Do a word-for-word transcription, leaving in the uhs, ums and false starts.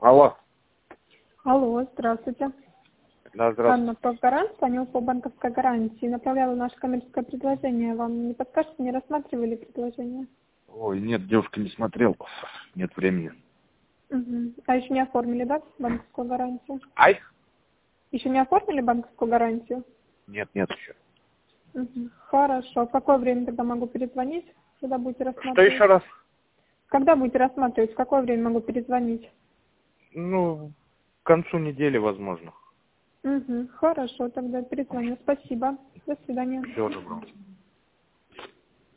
Алло. Алло, здравствуйте. Да, здравствуйте. Анна Повгарант, звонил по банковской гарантии. Направляла наше коммерческое предложение. Вам не подскажете, не рассматривали предложение? Ой, нет, девушка, не смотрел. Нет времени. Угу. А еще не оформили, да, банковскую гарантию? Ай? Еще не оформили банковскую гарантию? Нет, нет еще. Угу. Хорошо. В какое время тогда могу перезвонить, когда будете Что рассматривать? еще раз? Когда будете рассматривать, в какое время могу перезвонить? Ну, к концу недели, возможно. Угу. Хорошо, тогда перезвоню. Спасибо. До свидания. Всего доброго.